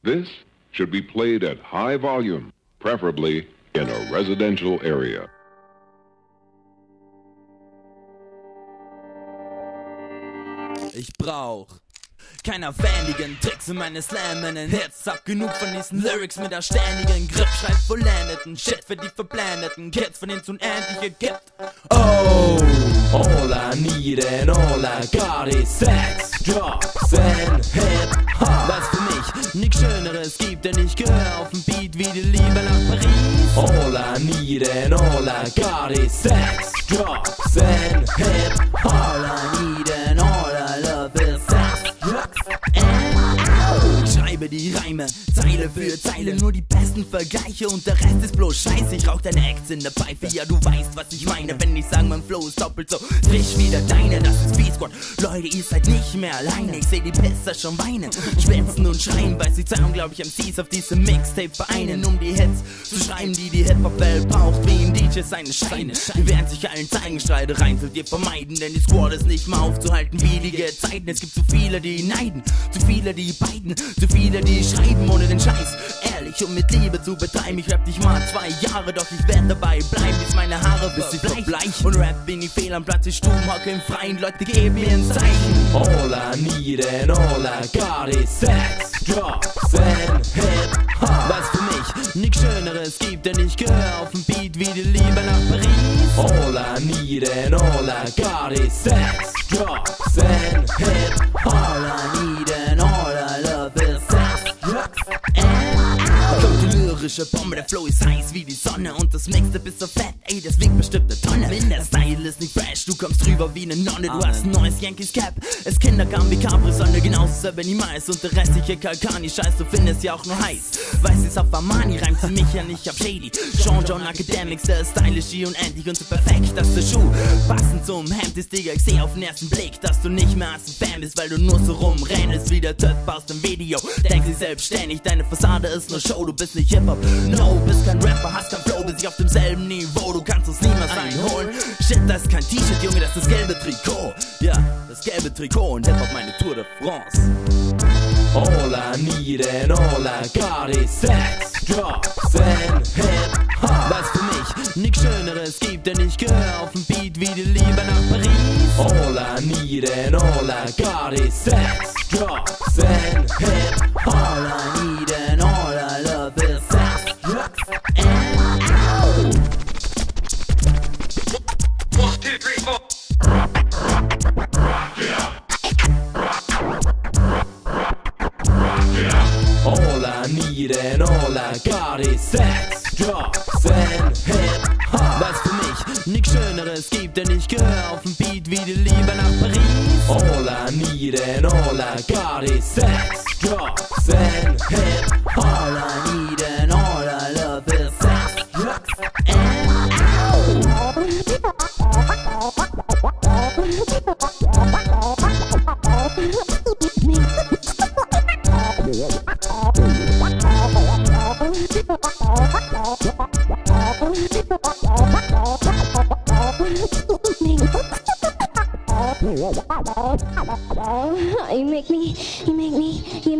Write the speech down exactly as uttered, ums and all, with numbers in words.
This should be played at high volume, preferably in a residential area. Ich brauch keiner wendigen Tricks in meine Slam in den Hits. Hab genug von diesen Lyrics mit der ständigen Grip. Schreib vollendeten Shit für die verblendeten Kids, von denen es unendliche gibt. Oh, all I need and all I got is Sex, Drugs and Hip-Hop. Was für mich nix Schöneres gibt, denn ich gehör auf den Beat wie die Liebe nach Paris. All I need and all I got is Sex, Drugs and Hip-Hop. All I need and all I love is Sex, Drugs and Ow. Ich schreibe die Reime, Zeile für Zeile, nur die besten Vergleiche und der Rest ist bloß Scheiße. Ich rauch deine Acts in der Pfeife, ja du weißt, was ich meine, wenn ich sag, mein Flow ist doppelt so frisch wie der deine. Das ist V-Squad, Leute, ihr seid nicht mehr alleine. Ich seh die Pisser schon weinen, schwänzen und schreien, weil sie zwei unglaubliche M Cs auf diesem Mixtape vereinen, um die Hits zu schreiben, die die Hip-Hop-Welt braucht, wie ein D J seine Scheine. Wir werden sich allen zeigen, Streitereien sollt ihr vermeiden, denn die Squad ist nicht mehr aufzuhalten wie die Gezeiten. Es gibt zu viele, die neiden, zu viele, die beiden, zu viele, die schreiben ohne den Scheiß ehrlich und mit Liebe zu betreiben. Ich rap dich mal zwei Jahre, doch ich werd dabei bleiben, bis meine Haare bis sie verbleichen. Und rap bin ich fehl am Platz, ich stumm, hocke im Freien, Leute geben mir ein Zeichen. All I need and all I got is Sex, Drugs and Hip-Hop. Was für mich nix Schöneres gibt, denn ich gehör auf den Beat wie die Liebe nach Paris. All I need and all I got is Sex, Drugs and Hip-Hop. All I need and all I love is Sex, Drugs and Ow. Kommt die lyrische Bombe, der Flow ist heiß wie die Sonne und das Mixtape ist so fett, ey, das wiegt bestimmt eine Tonne. Der Style ist nicht fresh, du kommst drüber wie ne Nonne, du hast ein neues Yankees Cap, es Kindergarten wie Capri-Sonne, genauso Serbeni Mais und der restliche Kalkani, Scheiß, du findest ja auch nur heiß. Weiß es auf Armani, reimt sie mich ja nicht ab Shady. Sean John Academics, der ist stylish, unendlich und so perfekt, dass der Schuh passend zum Hemd ist, Digga, ich seh auf den ersten Blick, dass du nicht mehr als ein Fan bist, weil du nur so rumrennst wie der Typ aus dem Video. Denk sie selbstständig, deine Fassade ist nur Show, du bist nicht Hip-Hop, no, bist kein Rapper, hast kein Flow, bist nicht auf demselben Niveau, du kannst uns niemals einholen. Shit, das ist kein T-Shirt, Junge, das ist das gelbe Trikot. Ja, das gelbe Trikot und Hip-Hop meine Tour de France. All I need and all I got is Sex, Drugs and Hip-Hop. Was für mich nix Schöneres gibt, denn ich gehör auf den Beat wie die Liebe nach Paris. All I need and all I got is Sex, Drugs and Hip-Hop. All I need and all I love is Sex, Drugs and Ow. One, two, three, four. All I need and all I got is Sex, Drugs and Hip-Hop. Was für mich nix Schöneres gibt, denn ich gehör auf den Beat wie die Liebe nach Paris. All I need and all I got is Sex, Drugs and Hip-Hop. All I need and all I love is Sex, Drugs and Ow. You make me, you make me, you